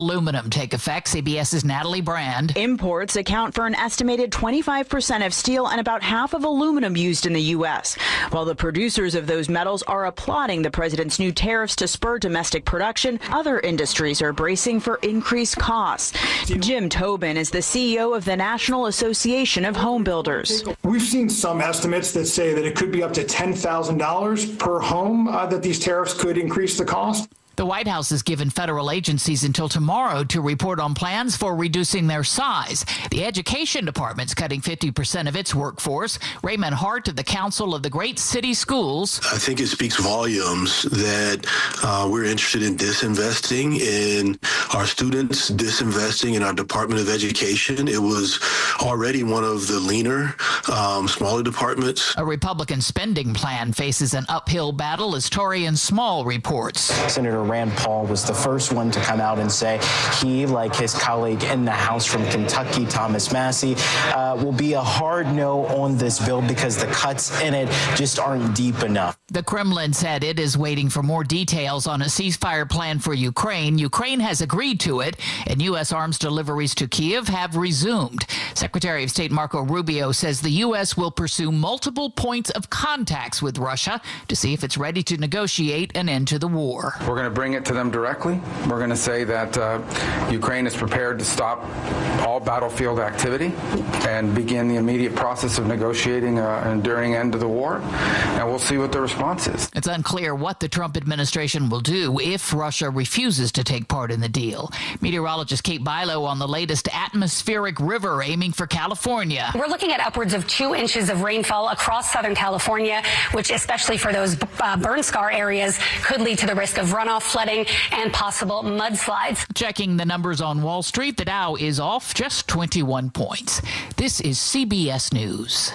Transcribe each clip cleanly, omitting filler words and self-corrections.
Aluminum take effect. CBS's Natalie Brand. Imports account for an estimated 25% of steel and about half of aluminum used in the U.S., while the producers of those metals are applauding the president's new tariffs to spur domestic production. Other industries are bracing for increased costs. Jim Tobin is the CEO of the National Association of Home Builders. We've seen some estimates that say that it could be up to $10,000 per home that these tariffs could increase the cost. The White House has given federal agencies until tomorrow to report on plans for reducing their size. The Education Department's cutting 50% of its workforce. Raymond Hart of the Council of the Great City Schools. I think it speaks volumes that we're interested in disinvesting in our students, disinvesting in our Department of Education. It was already one of the leaner, smaller departments. A Republican spending plan faces an uphill battle as Torian Small reports. Senator Rand Paul was the first one to come out and say he, like his colleague in the House from Kentucky, Thomas Massie, will be a hard no on this bill because the cuts in it just aren't deep enough. The Kremlin said it is waiting for more details on a ceasefire plan for Ukraine. Ukraine has agreed to it, and U.S. arms deliveries to Kyiv have resumed. Secretary of State Marco Rubio says the U.S. will pursue multiple points of contacts with Russia to see if it's ready to negotiate an end to the war. We're going to bring it to them directly. We're going to say that Ukraine is prepared to stop all battlefield activity and begin the immediate process of negotiating an enduring end to the war, and we'll see what the response is. It's unclear what the Trump administration will do if Russia refuses to take part in the deal. Meteorologist Kate Bilo on the latest atmospheric river aiming for California. We're looking at upwards of 2 inches of rainfall across Southern California, which especially for those burn scar areas could lead to the risk of runoff, flooding, and possible mudslides. Checking the numbers on Wall Street, the Dow is off just 21 points. This is CBS News.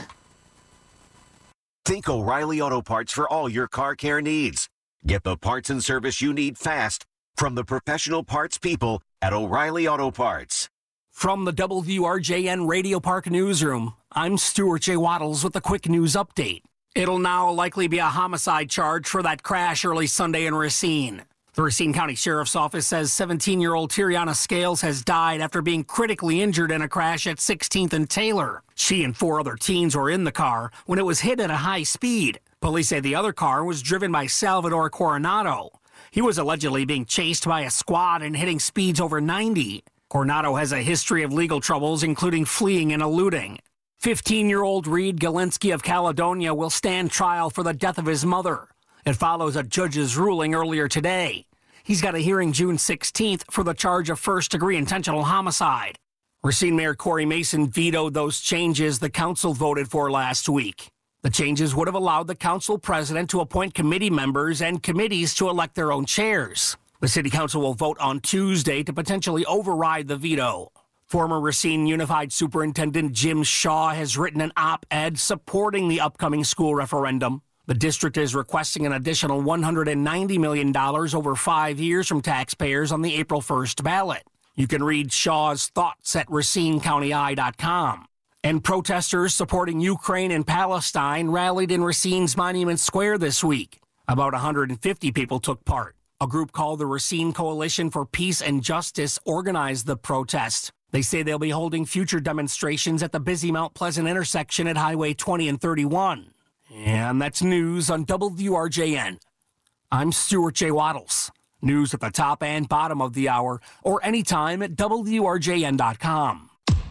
Think O'Reilly Auto Parts for all your car care needs. Get the parts and service you need fast from the professional parts people at O'Reilly Auto Parts. From the WRJN Radio Park Newsroom, I'm Stuart J. Waddles with a quick news update. It'll now likely be a homicide charge for that crash early Sunday in Racine. The Racine County Sheriff's Office says 17-year-old Tiriana Scales has died after being critically injured in a crash at 16th and Taylor. She and 4 other teens were in the car when it was hit at a high speed. Police say the other car was driven by Salvador Coronado. He was allegedly being chased by a squad and hitting speeds over 90. Coronado has a history of legal troubles, including fleeing and eluding. 15-year-old Reed Galinsky of Caledonia will stand trial for the death of his mother. It follows a judge's ruling earlier today. He's got a hearing June 16th for the charge of first-degree intentional homicide. Racine Mayor Corey Mason vetoed those changes the council voted for last week. The changes would have allowed the council president to appoint committee members and committees to elect their own chairs. The city council will vote on Tuesday to potentially override the veto. Former Racine Unified Superintendent Jim Shaw has written an op-ed supporting the upcoming school referendum. The district is requesting an additional $190 million over 5 years from taxpayers on the April 1st ballot. You can read Shaw's thoughts at RacineCountyEye.com. And protesters supporting Ukraine and Palestine rallied in Racine's Monument Square this week. About 150 people took part. A group called the Racine Coalition for Peace and Justice organized the protest. They say they'll be holding future demonstrations at the busy Mount Pleasant intersection at Highway 20 and 31. And that's news on WRJN. I'm Stuart J. Waddles. News at the top and bottom of the hour or anytime at WRJN.com.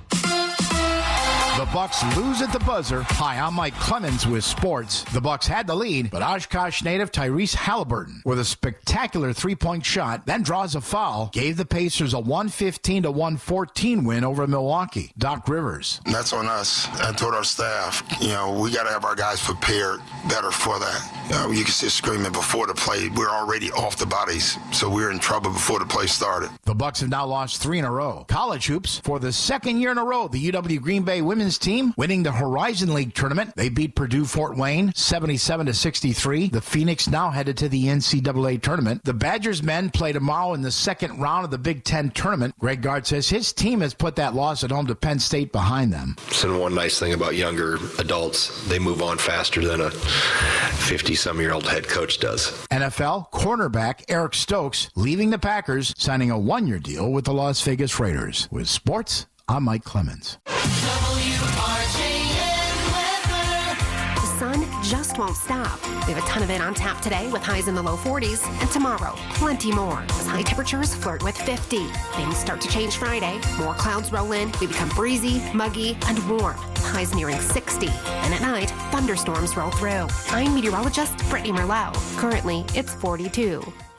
The Bucks lose at the buzzer. Hi, I'm Mike Clemens with sports. The Bucks had the lead, but Oshkosh native Tyrese Halliburton, with a spectacular three-point shot, then draws a foul, gave the Pacers a 115-114 win over Milwaukee. Doc Rivers. That's on us. I told our staff, we got to have our guys prepared better for that. You can see screaming before the play. We're already off the bodies, so we were in trouble before the play started. The Bucks have now lost 3 in a row. College hoops, for the second year in a row, the UW Green Bay women's women's team winning the Horizon League tournament. They beat Purdue Fort Wayne 77-63. The Phoenix now headed to the NCAA tournament. The Badgers men play tomorrow in the second round of the Big Ten tournament. Greg Gard says his team has put that loss at home to Penn State behind them. So one nice thing about younger adults, they move on faster than a 50-some-year-old head coach does. NFL cornerback Eric Stokes leaving the Packers, signing a one-year deal with the Las Vegas Raiders. With sports, I'm Mike Clemens. The sun just won't stop. We have a ton of it on tap today with highs in the low 40s, and tomorrow, plenty more as high temperatures flirt with 50. Things start to change Friday. More clouds roll in. We become breezy, muggy, and warm. Highs nearing 60. And at night, thunderstorms roll through. I'm meteorologist Brittany Merlot. Currently, it's 42.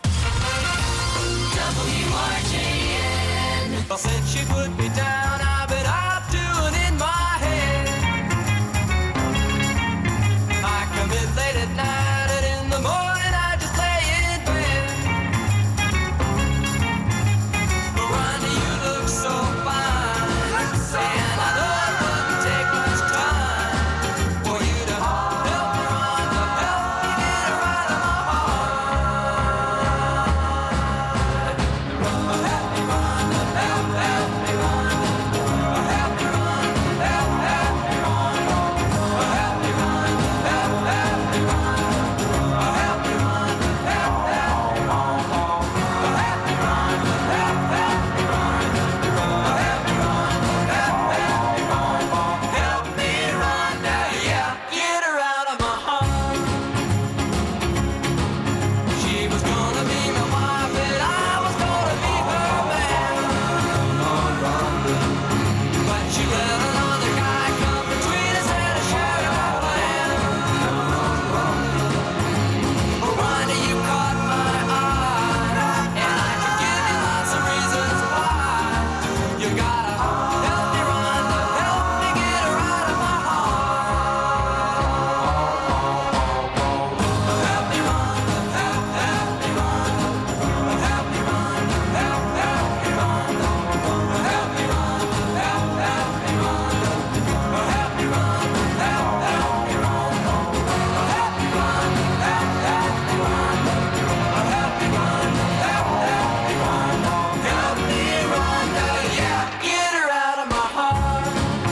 WRJN. Well, since she put me down, I've been up doing in my head. I come in late at night, and in the morning I just lay in bed. Miranda, you look so fine, and I know it wouldn't take much time for you to help Miranda, help me get her out of my heart. Help me, Miranda, help me, Miranda. Help me, Miranda, help me, Miranda. Help me, Miranda, help me, Miranda. Help me, Miranda, help me, Miranda. Help me, Miranda, help me, Miranda. Help me, Miranda, help me, Miranda. Help me, Miranda, yeah, get her out of my heart. She was gonna be my wife, and I was gonna be her man. But she let another guy come between us and a shadow plan. Miranda, you caught my eye, and I could give you lots of reasons why. You gotta help me, Miranda, help me get her out of my heart. Help me, Miranda, help me, Miranda. Help me, Miranda, help me, Miranda. Help me, Miranda, help me, Miranda. Help me, Miranda, help me, Miranda. Help me, Miranda, help me, Miranda. Help me, Miranda, help me, Miranda. Help me, Miranda, yeah, get her out of my heart.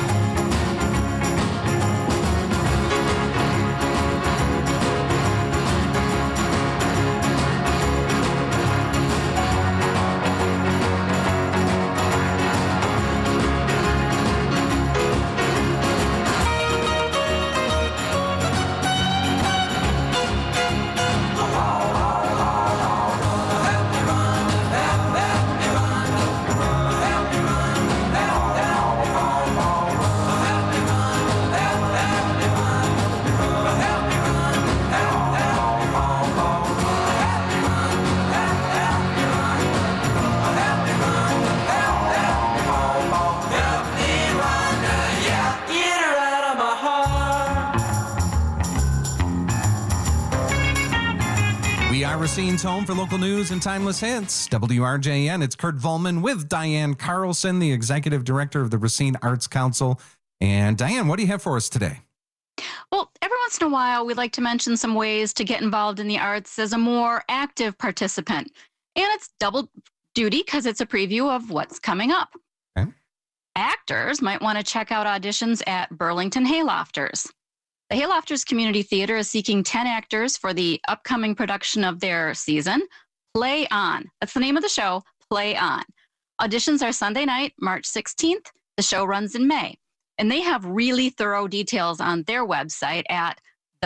We are Racine's home for local news and timeless hits. WRJN, it's Kurt Volman with Diane Carlson, the executive director of the Racine Arts Council. And Diane, what do you have for us today? Well, every once in a while, we like to mention some ways to get involved in the arts as a more active participant. And it's double duty because it's a preview of what's coming up. Okay. Actors might want to check out auditions at Burlington Haylofters. The Haylofters Community Theater is seeking 10 actors for the upcoming production of their season, Play On. That's the name of the show, Play On. Auditions are Sunday night, March 16th. The show runs in May. And they have really thorough details on their website at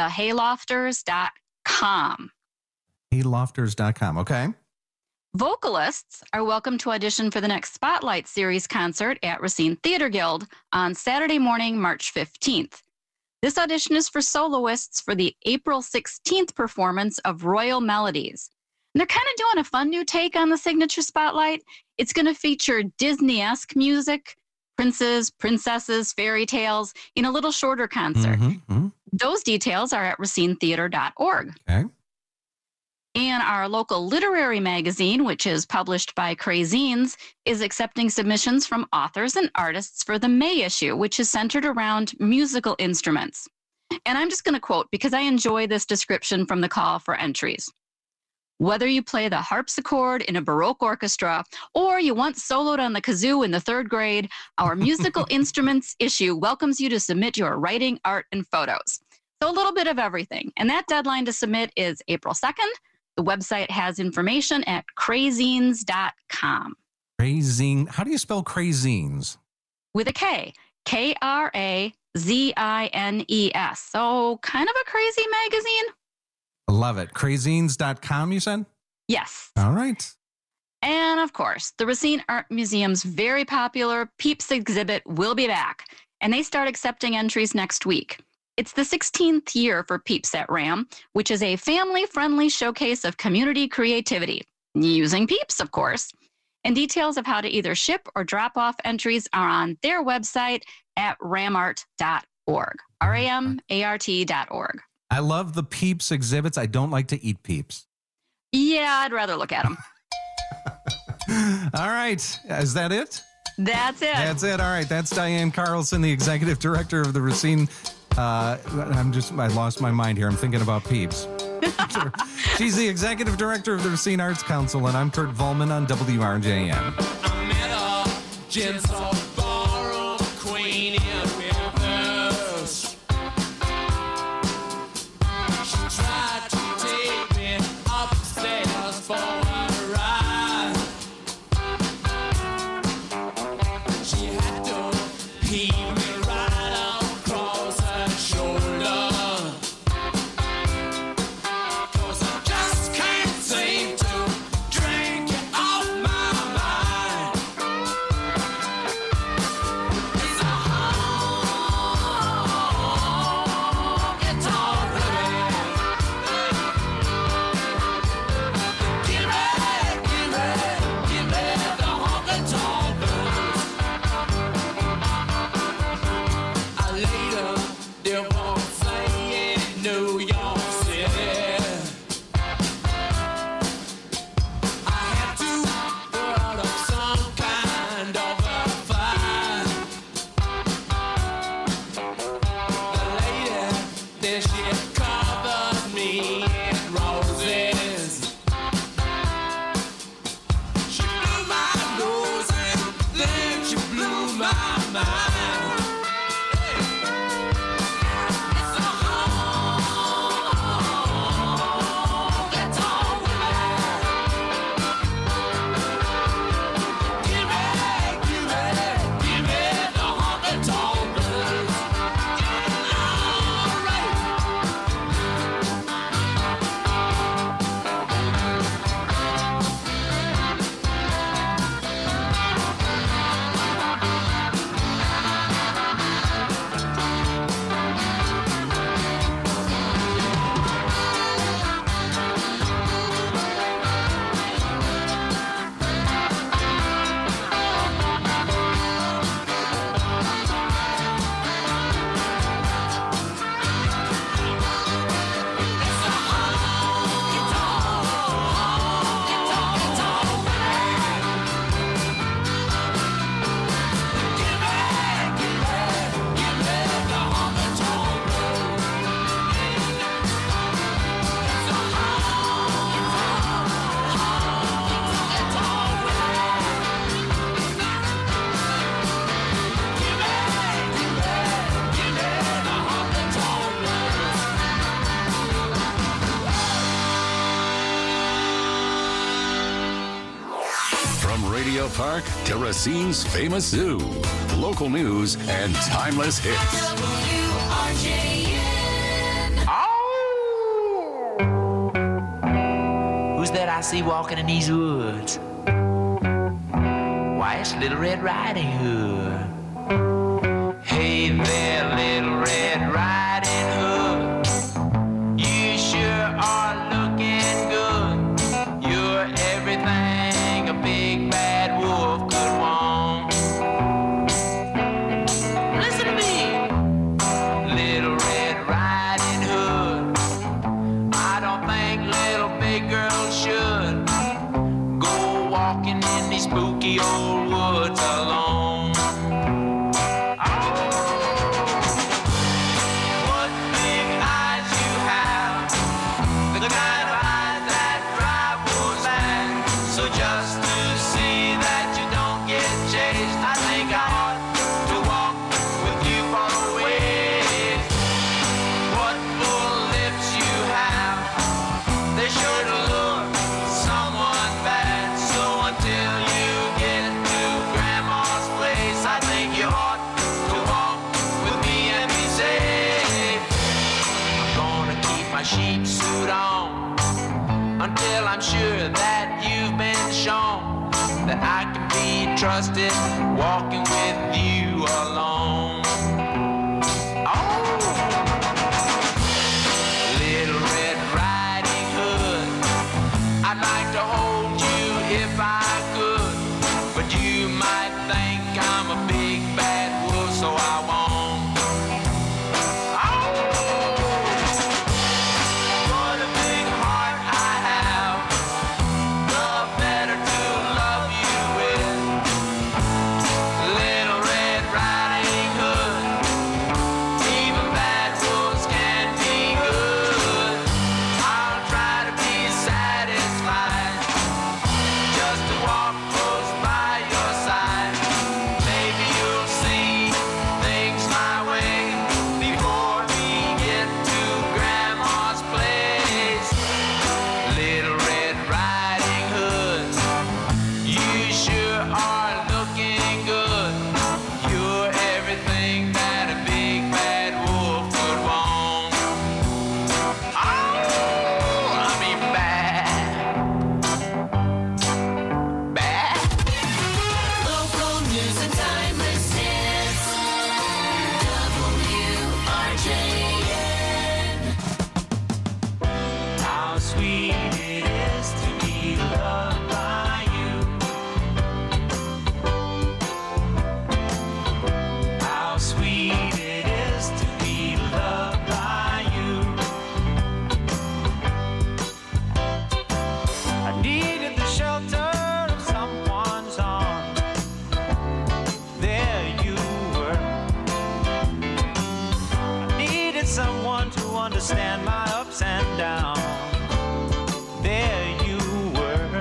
thehaylofters.com. Haylofters.com, okay. Vocalists are welcome to audition for the next Spotlight Series concert at Racine Theater Guild on Saturday morning, March 15th. This audition is for soloists for the April 16th performance of Royal Melodies. And they're kind of doing a fun new take on the signature Spotlight. It's going to feature Disney-esque music, princes, princesses, fairy tales in a little shorter concert. Those details are at racinetheater.org. Okay. And our local literary magazine, which is published by Crazines, is accepting submissions from authors and artists for the May issue, which is centered around musical instruments. And I'm just going to quote because I enjoy this description from the call for entries. Whether you play the harpsichord in a Baroque orchestra or you once soloed on the kazoo in the 3rd grade, our musical instruments issue welcomes you to submit your writing, art, and photos. So a little bit of everything. And that deadline to submit is April 2nd. The website has information at crazines.com. Crazine. How do you spell Crazines? With a K. K-R-A-Z-I-N-E-S. So kind of a crazy magazine. I love it. Crazines.com, you said? Yes. All right. And of course, the Racine Art Museum's very popular Peeps exhibit will be back, and they start accepting entries next week. It's the 16th year for Peeps at RAM, which is a family-friendly showcase of community creativity, using Peeps, of course. And details of how to either ship or drop off entries are on their website at ramart.org, ramart.org. I love the Peeps exhibits. I don't like to eat Peeps. Yeah, I'd rather look at them. All right. Is that it? That's it. That's it. All right. That's Diane Carlson, the executive director of the Racine. I lost my mind here. I'm thinking about Peeps. She's the executive director of the Racine Arts Council, and I'm Kurt Volman on WRJN. I met a gentle ballroom queen in Memphis. She tried to take me upstairs for a ride. She had to pee me right across her shoulder. 'Cause I just can't seem to drink you off my mind. It's a honky-tonk blues. Give me the honky-tonk blues. I later divorced in New York City. I had to put up some kind of a fight. The lady, then she covered me in roses. She blew my nose and then she blew my mind. It's a honky-tonk blues. Give me the honky-tonk blues. All right. From Radio Park to Racine's famous zoo, local news and timeless hits. Who's that I see walking in these woods? Why, it's Little Red Riding Hood. Hey there, Little Red Riding Hood. You sure are looking good. You're everything a big bad wolf could want. Listen to me, Little Red Riding Hood. I don't think little big girl old woods alone. What big eyes you have, the kind of eyes that drive wolves mad. So just to see that you don't get chased, I think I ought to walk with you for a ways. What full lips you have, they sure to lure someone bad. So until you get to Grandma's place, I think you ought to walk with me and be safe. I'm gonna keep my sheep suit on until I'm sure that you've been shown that I can be trusted walking with you alone. Oh, Little Red Riding Hood, I'd like to hold you if I could, but you might think I'm a big bad wolf, so I won't. What a big heart I have, the better to love you with. Little Red Riding Hood, even bad wolves can be good. I'll try to be satisfied just to walk close by your side. Maybe you'll see things my way before we get to Grandma's place. Little Red Riding Hood, you sure are looking good. You're everything that a big bad wolf would want. Oh, I mean bad. Bad. Local news and timeless hits. WRJN. How sweet it is to be loved by you. How sweet it is to be loved by you. I needed the shelter of someone's arms. There you were. I needed someone to understand my ups and downs. There you were,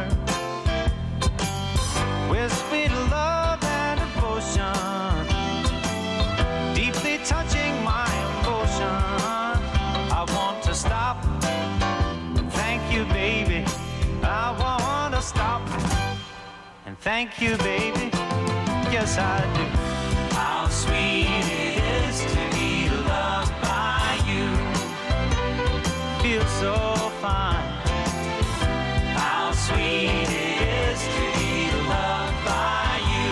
with sweet love and devotion, deeply touching my emotion. I want to stop and thank you, baby. I want to stop and thank you, baby. Yes, I do. How sweet it is to be loved by you. Feels so fine. How sweet it is to be loved by you.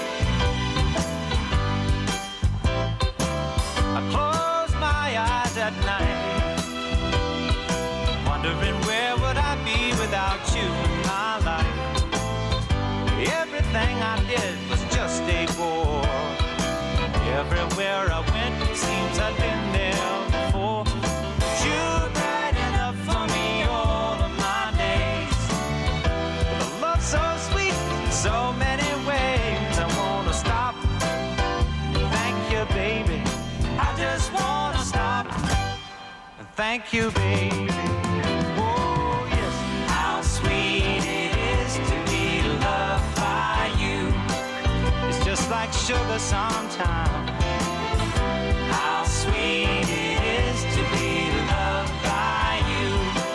I close my eyes at night, wondering where would I be without you in my life. Everything I did was just a bore. Everywhere I went, it seems I've been there before. You're bright enough for me all of my days. With a love so sweet in so many ways. I wanna stop. Thank you, baby. I just wanna stop. And thank you, baby. Oh, yes. How sweet it is to be loved by you. It's just like sugar sometimes. How sweet it is to be loved by you.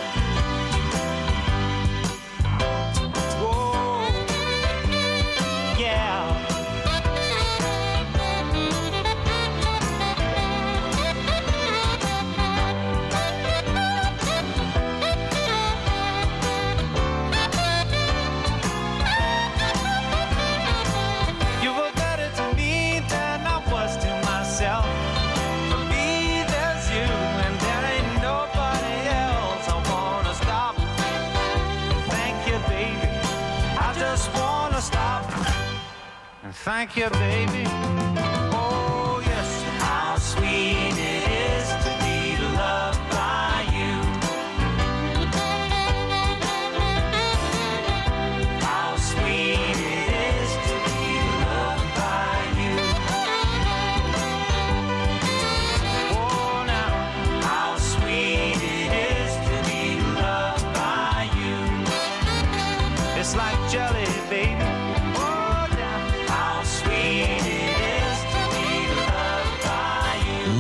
Whoa, yeah. You were better to me than I was to myself. For me, there's you, and there ain't nobody else. I wanna stop. Thank you, baby. I just wanna stop. And thank you, baby. Oh, yes. How sweet it is to be loved by you. How sweet it is to be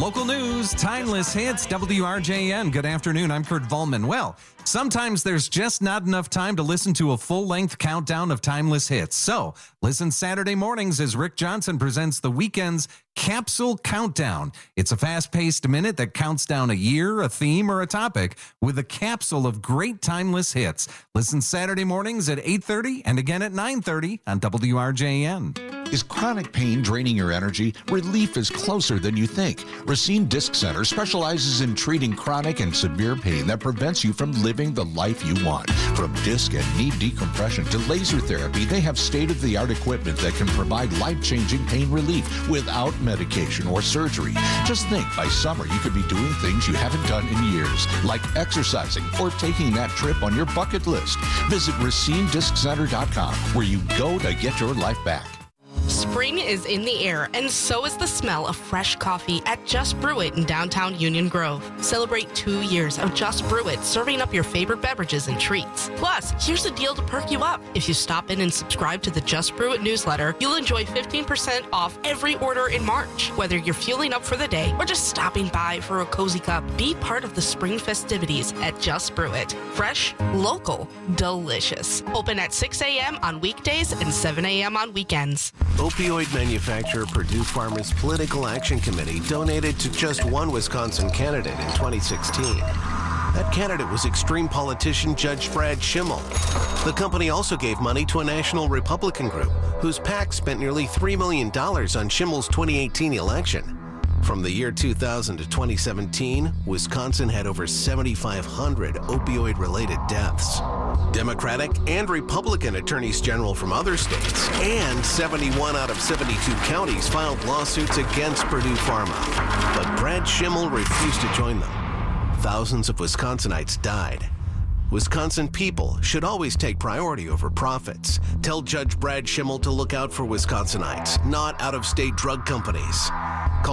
Local news, timeless hits, WRJN. Good afternoon. I'm Kurt Volman. Well, sometimes there's just not enough time to listen to a full-length countdown of timeless hits. So listen Saturday mornings as Rick Johnson presents the weekend's Capsule Countdown. It's a fast-paced minute that counts down a year, a theme, or a topic with a capsule of great timeless hits. Listen Saturday mornings at 8:30 and again at 9:30 on WRJN. Is chronic pain draining your energy? Relief is closer than you think. Racine Disc Center specializes in treating chronic and severe pain that prevents you from living the life you want. From disc and knee decompression to laser therapy, they have state-of-the-art equipment that can provide life-changing pain relief without medication or surgery. Just think, by summer you could be doing things you haven't done in years, like exercising or taking that trip on your bucket list. Visit RacineDiscCenter.com, where you go to get your life back. Spring is in the air, and so is the smell of fresh coffee at Just Brew It in downtown Union Grove. Celebrate 2 years of Just Brew It, serving up your favorite beverages and treats. Plus, here's a deal to perk you up. If you stop in and subscribe to the Just Brew It newsletter, you'll enjoy 15% off every order in March. Whether you're fueling up for the day or just stopping by for a cozy cup, be part of the spring festivities at Just Brew It. Fresh, local, delicious. Open at 6 a.m. on weekdays and 7 a.m. on weekends. Opioid manufacturer Purdue Pharma's Political Action Committee donated to just one Wisconsin candidate in 2016. That candidate was extreme politician Judge Brad Schimmel. The company also gave money to a national Republican group whose PAC spent nearly $3 million on Schimmel's 2018 election. From the year 2000 to 2017, Wisconsin had over 7,500 opioid-related deaths. Democratic and Republican attorneys general from other states and 71 out of 72 counties filed lawsuits against Purdue Pharma. But Brad Schimmel refused to join them. Thousands of Wisconsinites died. Wisconsin people should always take priority over profits. Tell Judge Brad Schimmel to look out for Wisconsinites, not out-of-state drug companies. Call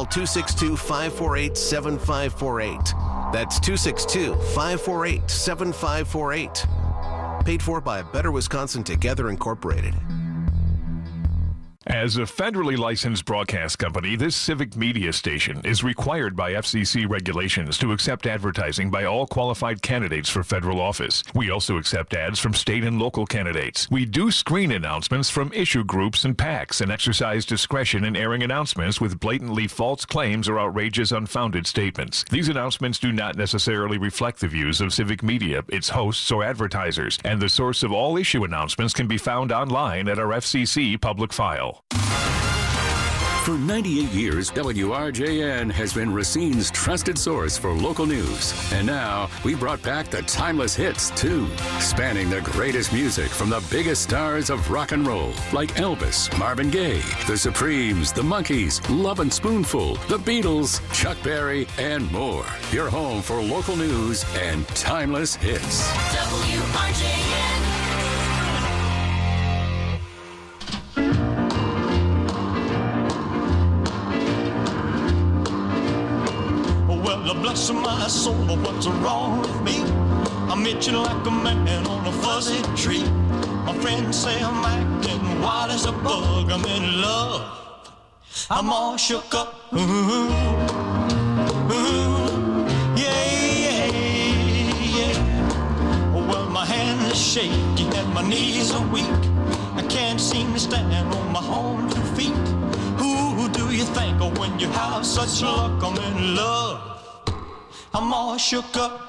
262-548-7548. That's 262-548-7548. Paid for by Better Wisconsin Together Incorporated. As a federally licensed broadcast company, this civic media station is required by FCC regulations to accept advertising by all qualified candidates for federal office. We also accept ads from state and local candidates. We do screen announcements from issue groups and PACs and exercise discretion in airing announcements with blatantly false claims or outrageous, unfounded statements. These announcements do not necessarily reflect the views of civic media, its hosts, or advertisers, and the source of all issue announcements can be found online at our FCC public file. For 98 years, WRJN has been Racine's trusted source for local news. And now, we brought back the timeless hits, too, spanning the greatest music from the biggest stars of rock and roll, like Elvis, Marvin Gaye, The Supremes, The Monkees, Love and Spoonful, The Beatles, Chuck Berry, and more. Your home for local news and timeless hits. WRJN. Well, bless my soul, what's wrong with me? I'm itching like a man on a fuzzy tree. My friends say I'm acting wild as a bug. I'm in love. I'm all shook up. Yeah. Well, my hands are shaky and my knees are weak. I can't seem to stand on my own 2 feet. Who do you think of when you have such luck? I'm in love. I'm all shook up.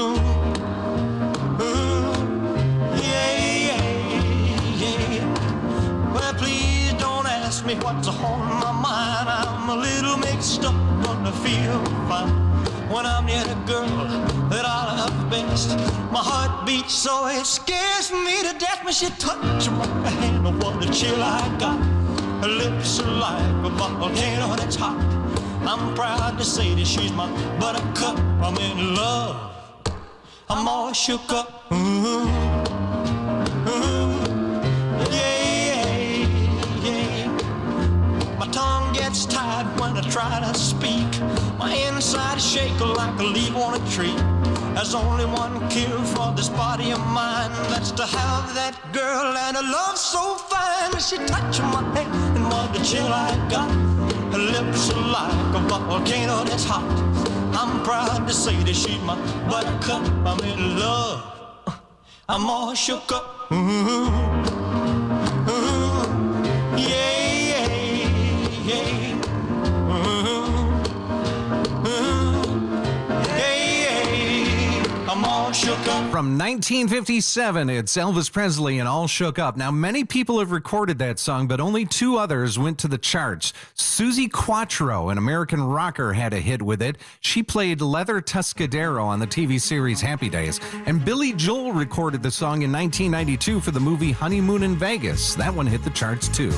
Yeah. Well, please don't ask me what's on my mind. I'm a little mixed up, but I feel fine when I'm near the girl that I love best. My heart beats so it scares me to death when she touches my hand. Oh, what a chill I got. Her lips are like a volcano that's hot. I'm proud to say that she's my buttercup. I'm in love. I'm all shook up. Yeah. My tongue gets tied when I try to speak. My inside is shaking like a leaf on a tree. There's only one cure for this body of mine. That's to have that girl and a love so fine. She touched my hand and what the chill I got. Her Her lips are like a volcano that's hot. I'm proud to say that she's my buttercup. I'm in love. I'm all shook up. Ooh, yeah, yeah, yeah. I'm all shook up. From 1957, it's Elvis Presley and All Shook Up. Now, many people have recorded that song, but only 2 others went to the charts. Susie Quattro, an American rocker, had a hit with it. She played Leather Tuscadero on the TV series Happy Days. And Billy Joel recorded the song in 1992 for the movie Honeymoon in Vegas. That one hit the charts, too.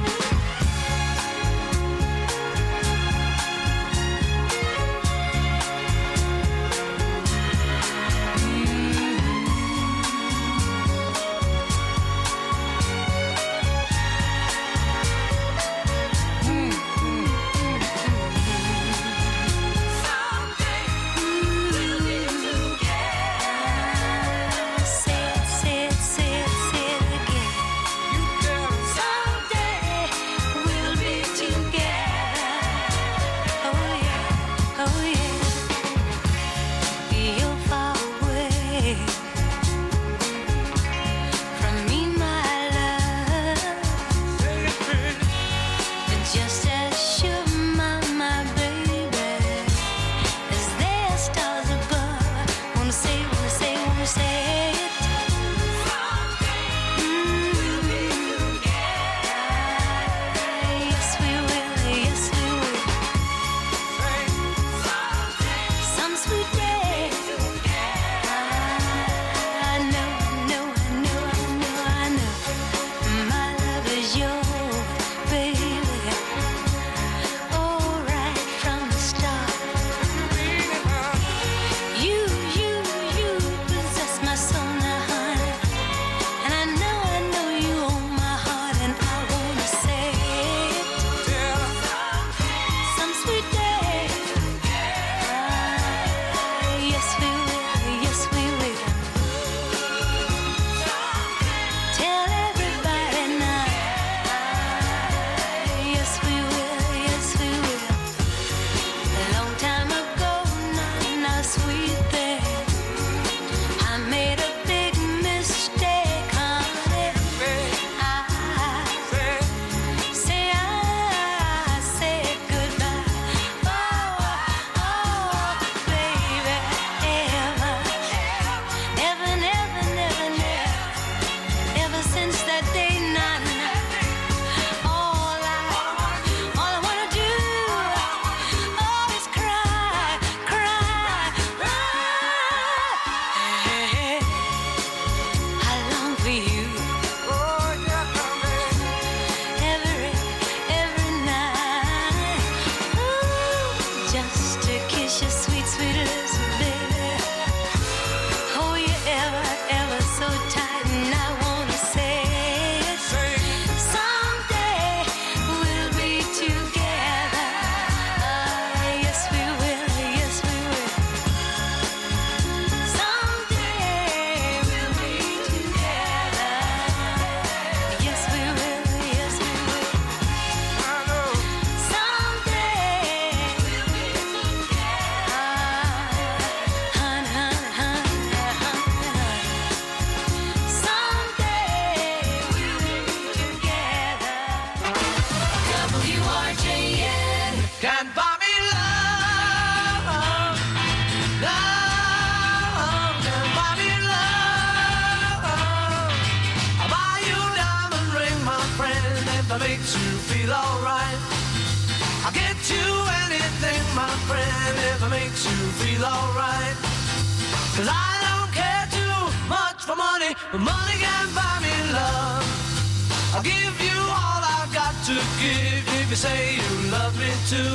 makes you feel alright. I'll get you anything, my friend, if it makes you feel alright. 'Cause I don't care too much for money, but money can buy me love. I'll give you all I've got to give if you say you love me too.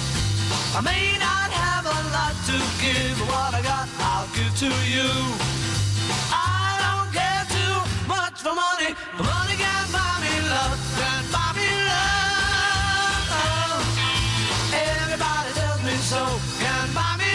I may not have a lot to give, but what I got I'll give to you. I don't care too much for money, but money can buy me love, can buy me love. Everybody tells me so, can buy me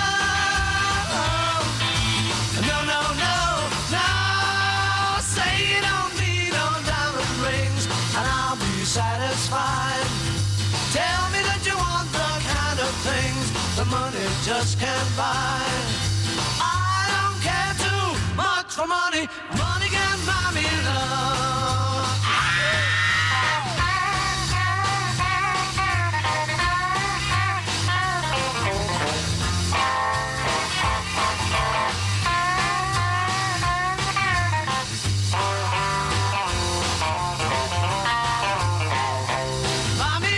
love. No, no, no, no, say you don't need no diamond rings, and I'll be satisfied. Tell me that you want the kind of things the money just can't buy. I don't care too much for money. Money can buy me love. Buy me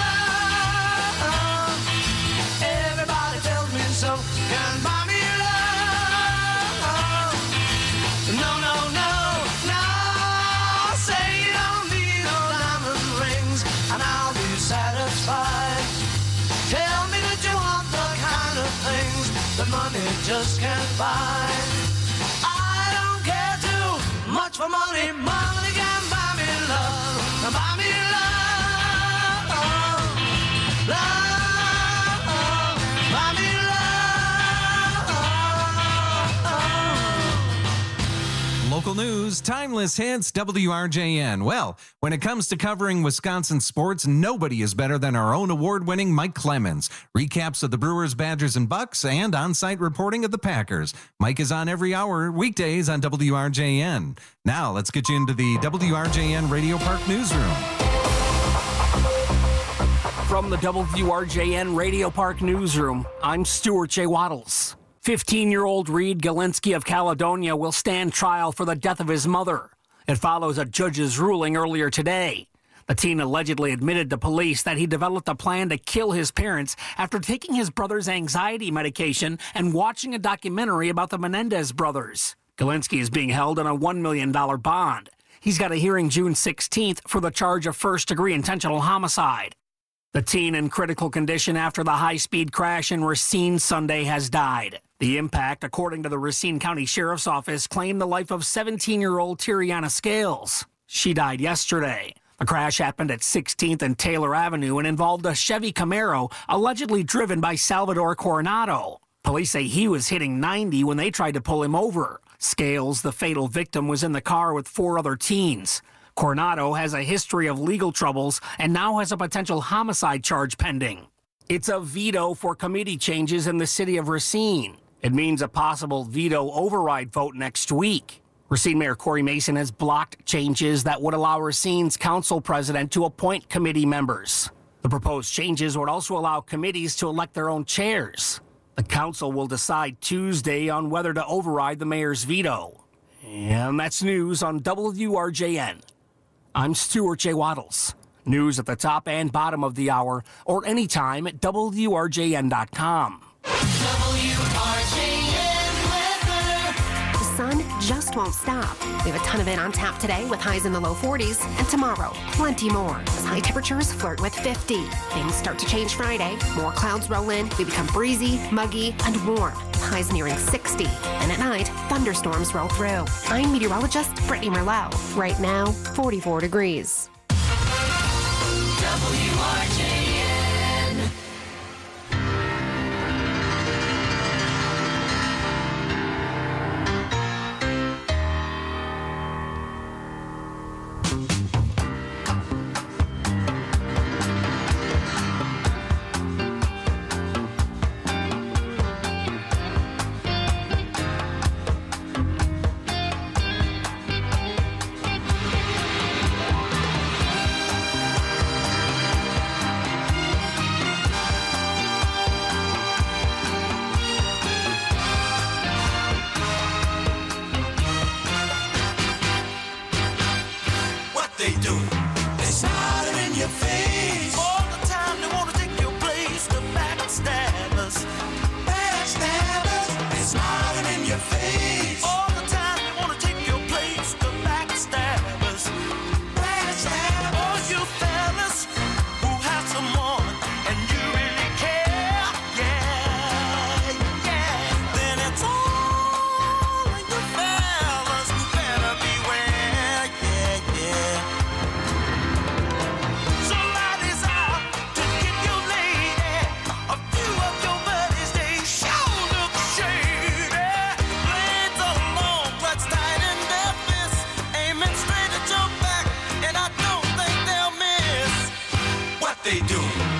love. Everybody tells me so. Can buy me love. No, no, no, no. Say you don't need no diamond rings, and I'll be satisfied. Tell me that you want the kind of things that money just can't buy. I don't care too much for money. Money can buy me love. Buy me love. Love. Buy me love. Local news, timeless hits, WRJN. Well, when it comes to covering Wisconsin sports, nobody is better than our own award-winning Mike Clemens. Recaps of the Brewers, Badgers, and Bucks, and on-site reporting of the Packers. Mike is on every hour, weekdays on WRJN. Now, let's get you into the WRJN Radio Park newsroom. From the WRJN Radio Park newsroom, I'm Stuart J. Waddles. 15-year-old Reed Galinsky of Caledonia will stand trial for the death of his mother. It follows a judge's ruling earlier today. The teen allegedly admitted to police that he developed a plan to kill his parents after taking his brother's anxiety medication and watching a documentary about the Menendez brothers. Galinsky is being held on a $1 million bond. He's got a hearing June 16th for the charge of first-degree intentional homicide. The teen in critical condition after the high-speed crash in Racine Sunday has died. The impact, according to the Racine County Sheriff's Office, claimed the life of 17-year-old Tiriana Scales. She died yesterday. The crash happened at 16th and Taylor Avenue and involved a Chevy Camaro allegedly driven by Salvador Coronado. Police say he was hitting 90 when they tried to pull him over. Scales, the fatal victim, was in the car with 4 other teens. Coronado has a history of legal troubles and now has a potential homicide charge pending. It's a veto for committee changes in the city of Racine. It means a possible veto override vote next week. Racine Mayor Corey Mason has blocked changes that would allow Racine's council president to appoint committee members. The proposed changes would also allow committees to elect their own chairs. The council will decide Tuesday on whether to override the mayor's veto. And that's news on WRJN. I'm Stuart J. Waddles. News at the top and bottom of the hour or anytime at WRJN.com. The sun just won't stop. We have a ton of it on tap today with highs in the low 40s, and tomorrow, plenty more as high temperatures flirt with 50. Things start to change Friday. More clouds roll in. We become breezy, muggy, and warm. Highs nearing 60. And at night, thunderstorms roll through. I'm meteorologist Brittany Merlot. Right now, 44 degrees. WRJN. They do.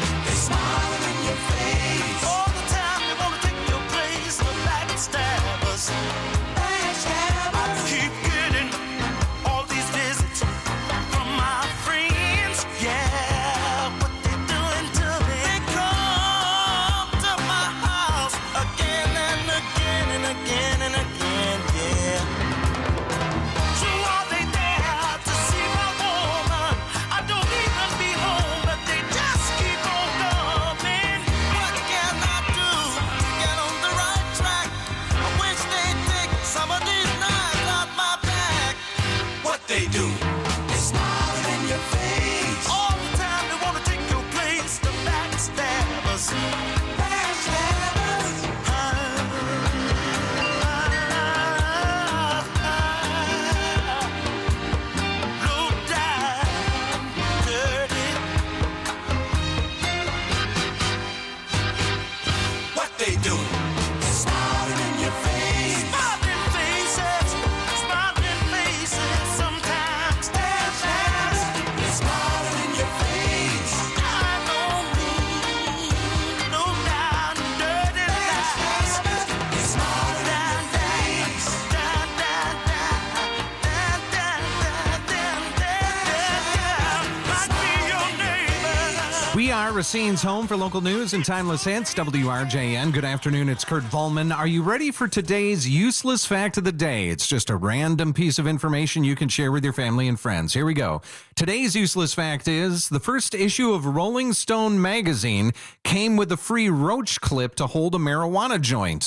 We are Racine's home for local news and timeless hits, WRJN. Good afternoon, it's Kurt Volman. Are you ready for today's useless fact of the day? It's just a random piece of information you can share with your family and friends. Here we go. Today's useless fact is the first issue of Rolling Stone magazine came with a free roach clip to hold a marijuana joint.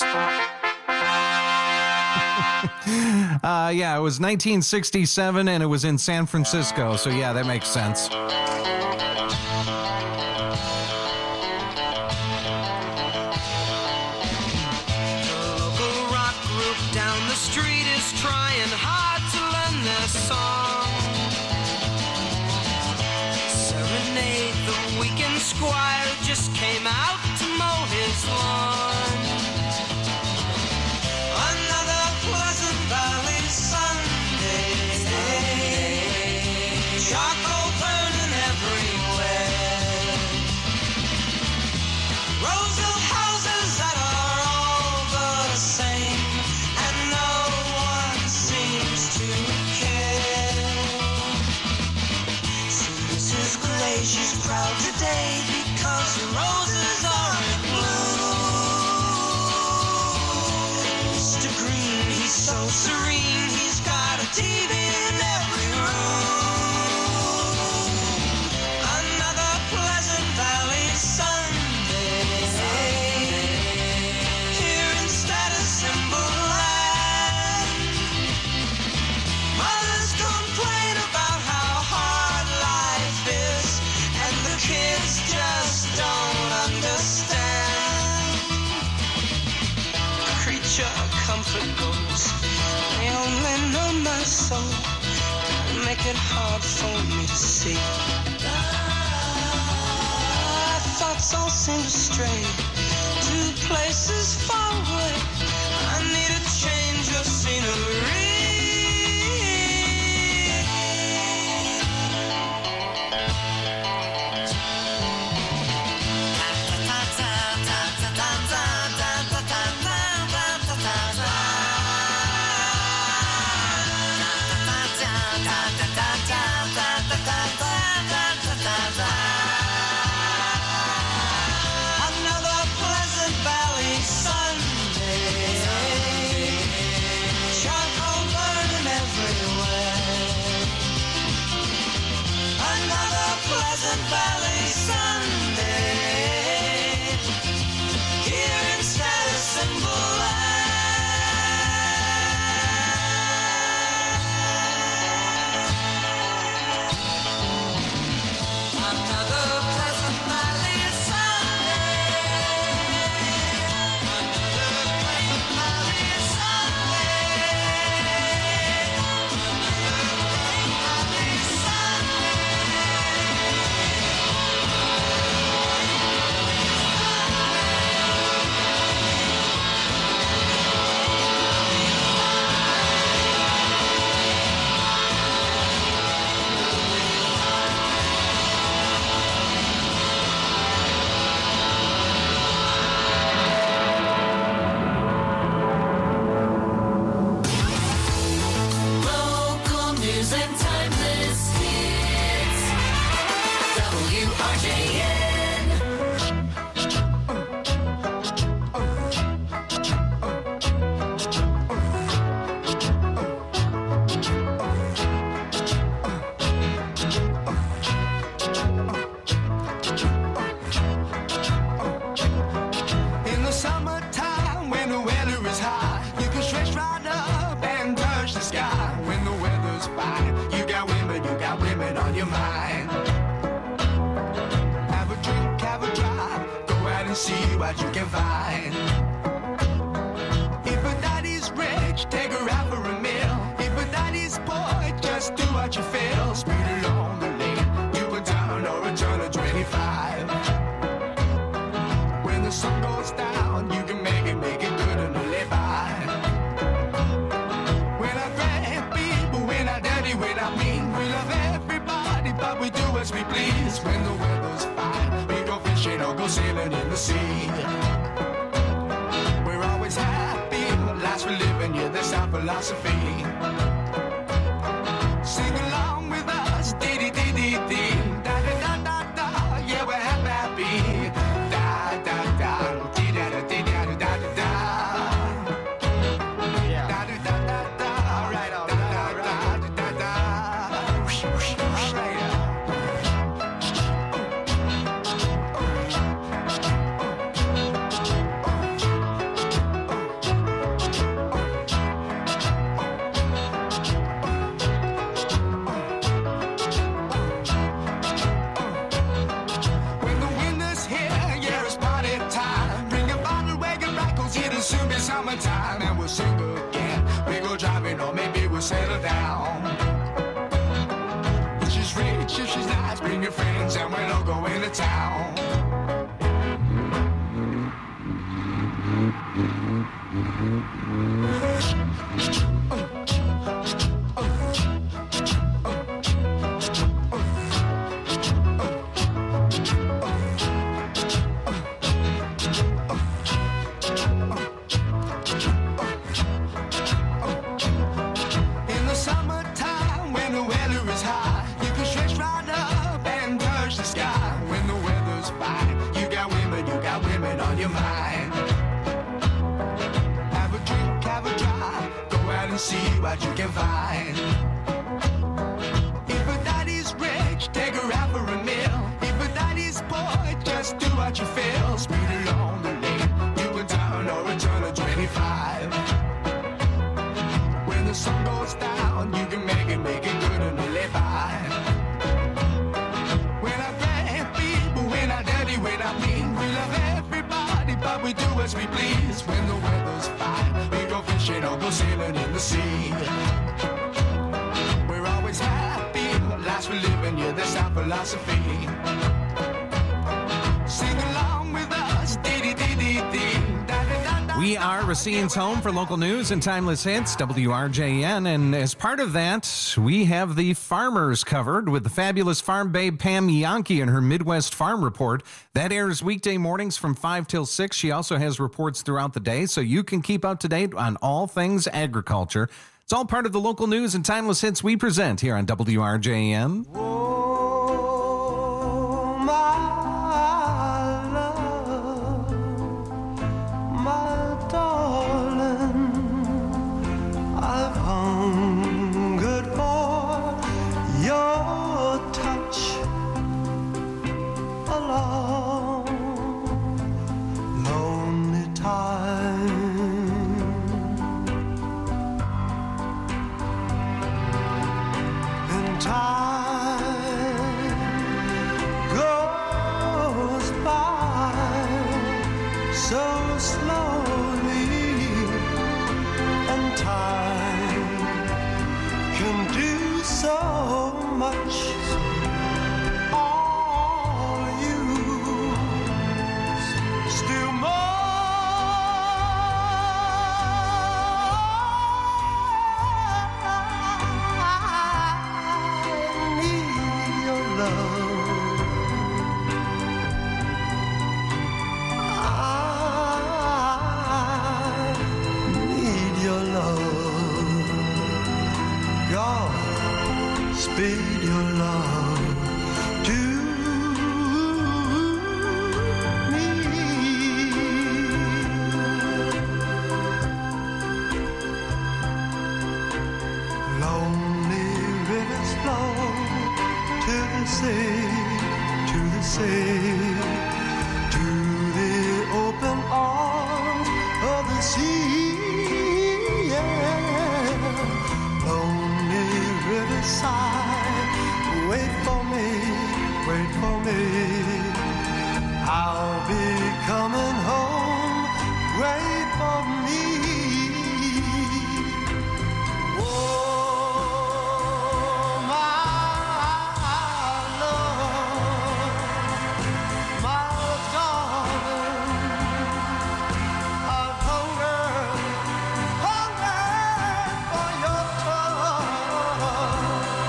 Yeah, it was 1967 and it was in San Francisco, so yeah, that makes sense. Down the street is trying hard to learn their song. Serenade the weekend squire who just came out to mow his lawn. Another Pleasant Valley Sunday. Charcoal burning everywhere. Rows of houses that are all the same. She's proud today because the roses are in bloom. Mr. Green, he's so serene, he's got a TV in every room. Another Pleasant Valley Sunday. Here in Status Symbol Land. Mothers complain about how hard life is. Kids just don't understand. Creature comfort goes. They only know my soul. Make it hard for me to see. Thoughts all seem to stray to places far away. I need a change of scenery. Another Pleasant Valley Sunday. Charcoal burning everywhere. Another Pleasant Valley Sunday. Here in Status Symbol see what you can find. If a daddy's rich, take her out for a meal. If a daddy's poor, just do what you feel. Speed along the lane, you go down or return to 25. When the sun goes down, you can make it good and live by. When I grab people, when I dirty, when I mean, we love everybody, but we do as we please. When the weather's fine, we go fishing or go sailing in the sea. We're always happy, lives we're living, yeah, that's our philosophy. Sing along with us, dee-dee-dee-dee-dee, da-da-da-da-da, yeah, we're happy. one time and we'll sing again. We go driving or maybe we'll settle down. If she's rich, if she's nice, bring your friends and we'll all go into town. See what you can find. If a daddy's rich, take her out for a meal. If a daddy's poor, just do what you feel. Speed along the lane, you can turn or return to 25. When the sun goes down, you can make it good and live by. When I grab people, when I daddy, when I mean, we love everybody, but we do as we please. When the weather's fine, we go fishing or go sailing in the sea. We're always happy, the lives we live in, yeah, that's our philosophy. Sing along with us, dee-dee-dee-dee-dee. We are Racine's home for local news and timeless hits, WRJN. And as part of that, we have the farmers covered with the fabulous farm babe Pam Yankee and her Midwest Farm Report. That airs weekday mornings from 5 till 6. She also has reports throughout the day, so you can keep up to date on all things agriculture. It's all part of the local news and timeless hits we present here on WRJN. Oh, my love, my darling, I've hungered for your touch a long, lonely time. And time goes by so slowly, and time can do so much. All you still more. Speed your love to me. Lonely rivers flow to the sea, to the sea, to the open arms of the sea. Yeah. Lonely riverside, wait for me, wait for me. I'll be coming home, wait for me. Oh, my love, my darling, I've hungered for your touch.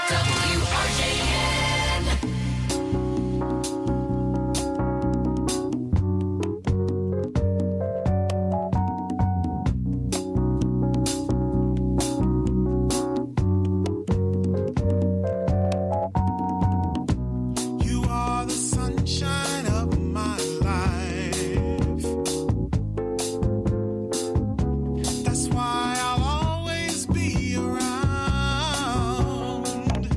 You are the sunshine of my life. That's why I'll always be around.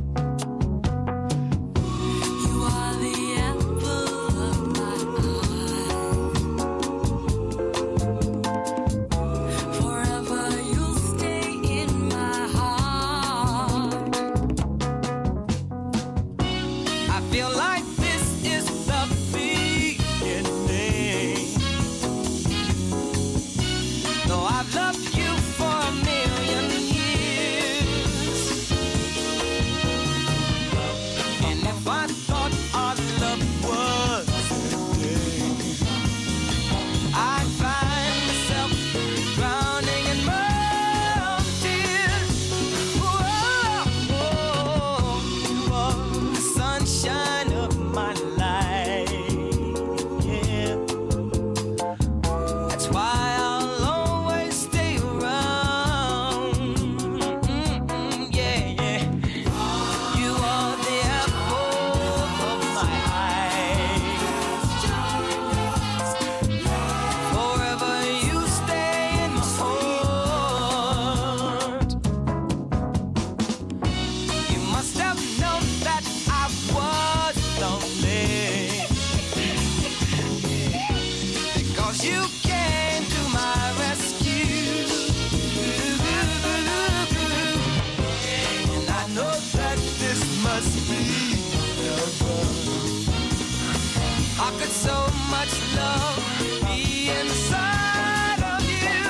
You are the apple of my eye. Forever you'll stay in my heart. I feel like this is the beginning. Though I've loved you for a million years. And if I thought our love was ending, I'd find myself drowning in my own tears. Whoa, you are the sunshine of my life. Yeah. That's why I'll always stay around. Yeah, yeah. You are the apple of my eye. Forever you stay in my heart. You must have known that I was lonely, because you came to my rescue. And I know that this must be heaven. How could so much love be inside of you?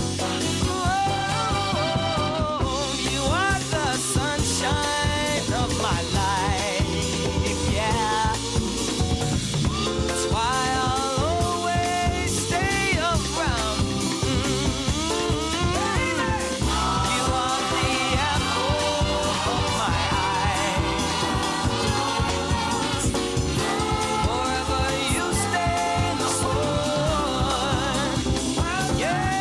You are the sunshine of my life, yeah. That's why I'll always stay around. You are the apple of my eye. Forever you stay in the heart. Yeah,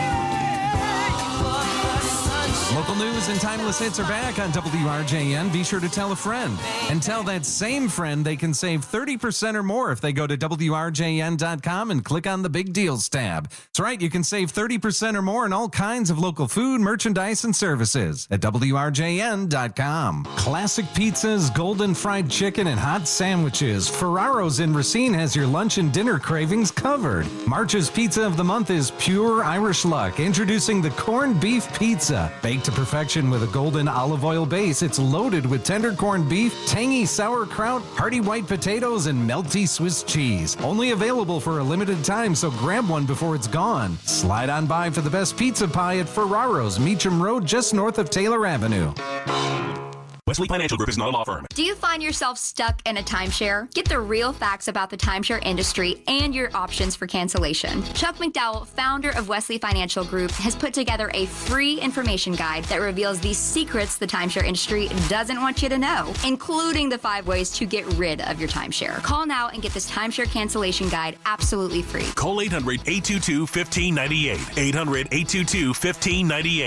you are the sunshine. Local news and timeless hits are back on WRJN. Be sure to tell a friend. And tell that same friend they can save 30% or more if they go to WRJN.com and click on the Big Deals tab. That's right, you can save 30% or more on all kinds of local food, merchandise, and services at WRJN.com. Classic pizzas, golden fried chicken, and hot sandwiches. Ferraro's in Racine has your lunch and dinner cravings covered. March's Pizza of the Month is pure Irish luck. Introducing the corned beef pizza. Baked to perfection with a golden olive oil base, it's loaded with tender corned beef, tangy sauerkraut, hearty white potatoes, and melty Swiss cheese. Only available for a limited time, so grab one before it's gone. Slide on by for the best pizza pie at Ferraro's, Meacham Road, just north of Taylor Avenue. Wesley Financial Group is not a law firm. Do you find yourself stuck in a timeshare? Get the real facts about the timeshare industry and your options for cancellation. Chuck McDowell, founder of Wesley Financial Group, has put together a free information guide that reveals the secrets the timeshare industry doesn't want you to know, including the 5 ways to get rid of your timeshare. Call now and get this timeshare cancellation guide absolutely free. Call 800-822-1598. 800-822-1598.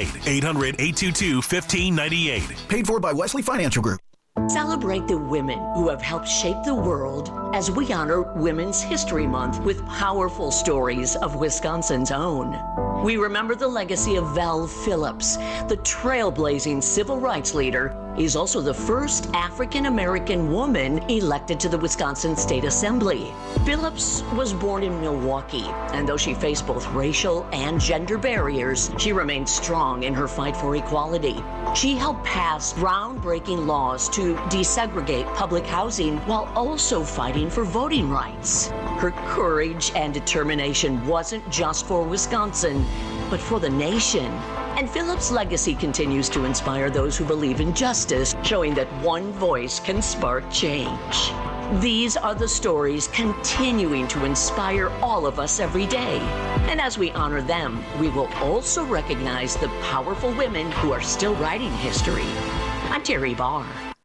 800-822-1598. Paid for by Wesley Financial Group. Celebrate the women who have helped shape the world as we honor Women's History Month with powerful stories of Wisconsin's own. We remember the legacy of Val Phillips, the trailblazing civil rights leader. Is also the first African-American woman elected to the Wisconsin State Assembly. Phillips was born in Milwaukee, and though she faced both racial and gender barriers, she remained strong in her fight for equality. She helped pass groundbreaking laws to desegregate public housing while also fighting for voting rights. Her courage and determination wasn't just for Wisconsin, but for the nation. And Phillips' legacy continues to inspire those who believe in justice, showing that one voice can spark change. These are the stories continuing to inspire all of us every day. And as we honor them, we will also recognize the powerful women who are still writing history. I'm Terry Barr.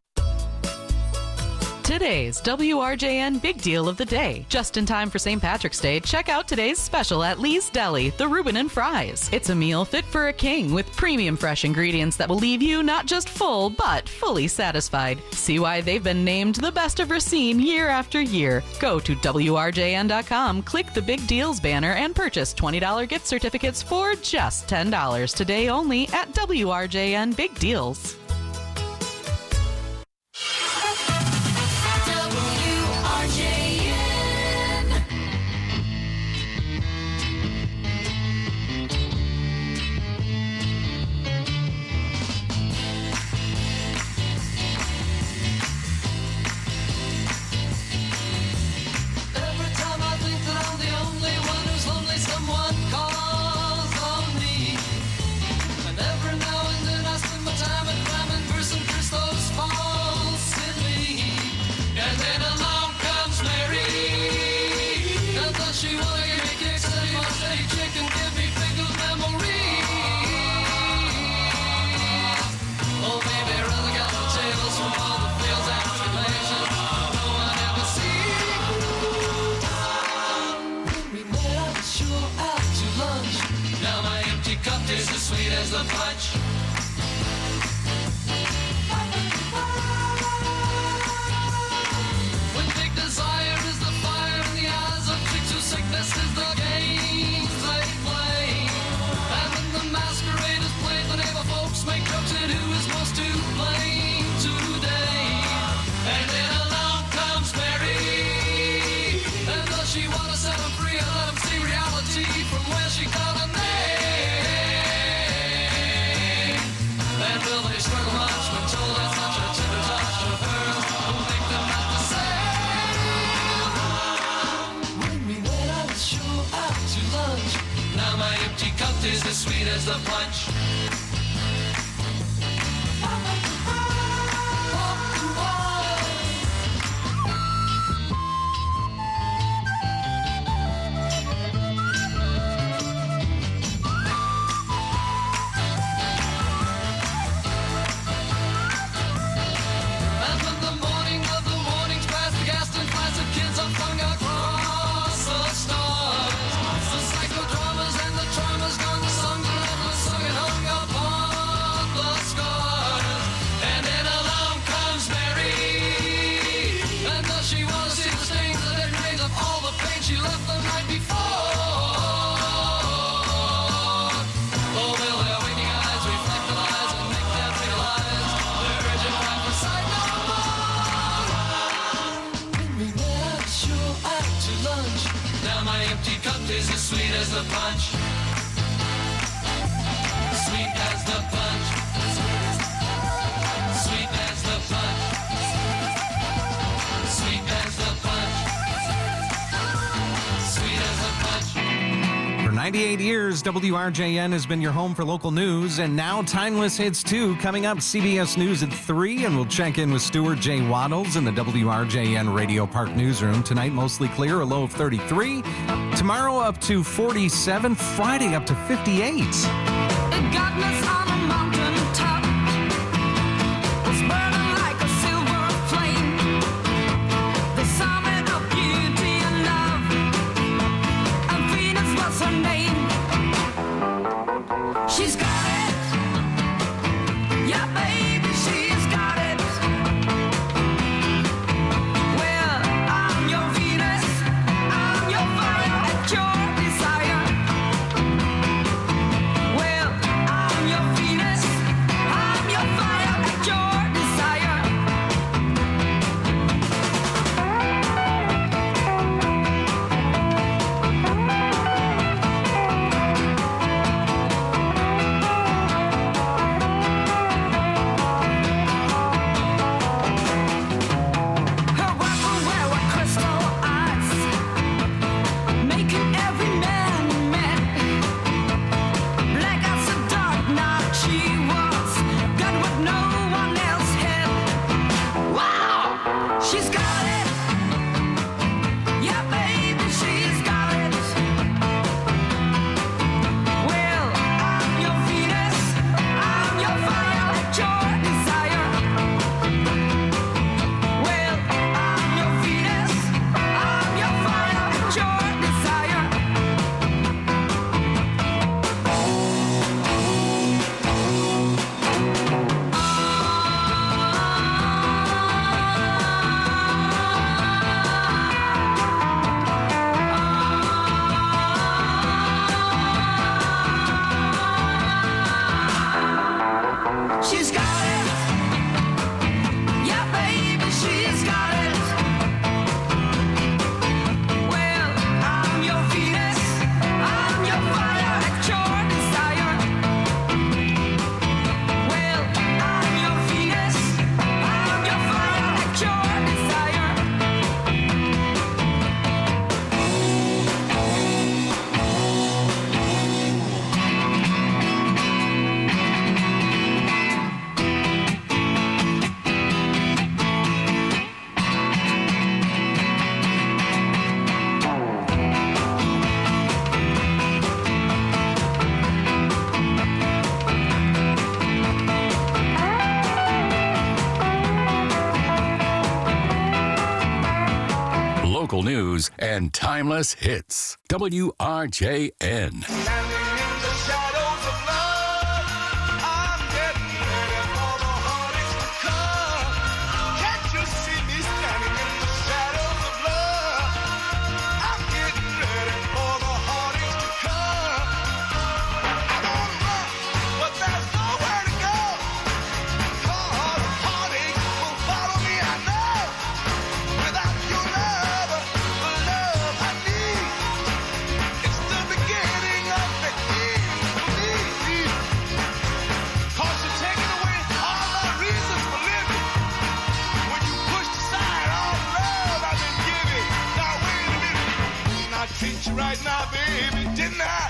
Today's WRJN Big Deal of the Day. Just in time for St. Patrick's Day, check out today's special at Lee's Deli, the Reuben and Fries. It's a meal fit for a king with premium fresh ingredients that will leave you not just full, but fully satisfied. See why they've been named the best of Racine year after year. Go to WRJN.com, click the Big Deals banner, and purchase $20 gift certificates for just $10 today only at WRJN Big Deals. For 98 years, WRJN has been your home for local news, and now Timeless Hits 2 coming up, CBS News at 3, and we'll check in with Stuart J. Waddles in the WRJN Radio Park newsroom. Tonight, mostly clear, a low of 33. Tomorrow, up to 47. Friday, up to 58. She's got it. Yeah, baby, she's got it. Well, I'm your Venus. I'm your fire at your desire. Well, I'm your Venus. local news and timeless hits. WRJN. Right now, baby, didn't I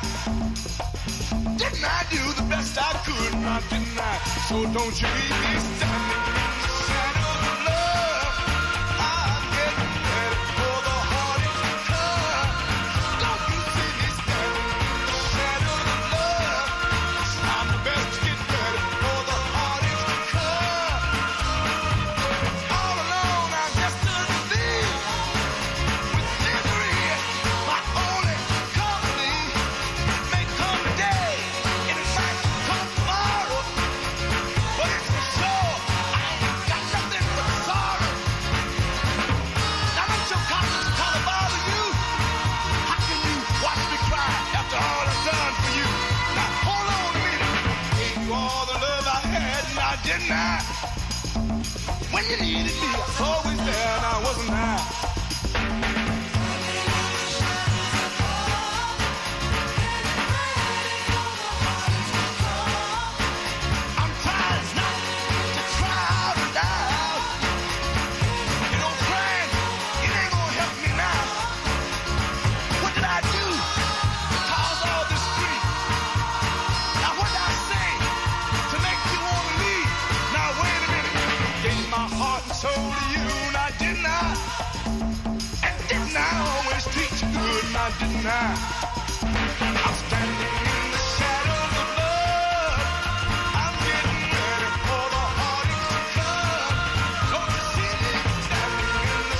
do the best I could? Now, didn't I? So don't you leave me standing in the shadows of love. I'm getting ready for the heartache to come. Don't you see me standing in the shadows of love? I'm the best to get ready for the heartache to come. All alone, I just stood to leave with misery. My only company. It may come today, and it might come tomorrow, but it's for sure I ain't got nothing but sorrow. Now don't your conscience kind of bother you? How can you watch me cry after all I've done for you? Now hold on a minute. Gave you all the love I had, now didn't I? When you needed me, I was always there, now wasn't I? I'm trying not to cry out and out. You know, crying, it ain't gonna help me now. What did I do to cause all this grief? Now what did I say to make you want to leave? Now wait a minute. Gave my heart and soul to you, now didn't I? And didn't I always treat you good, now didn't I?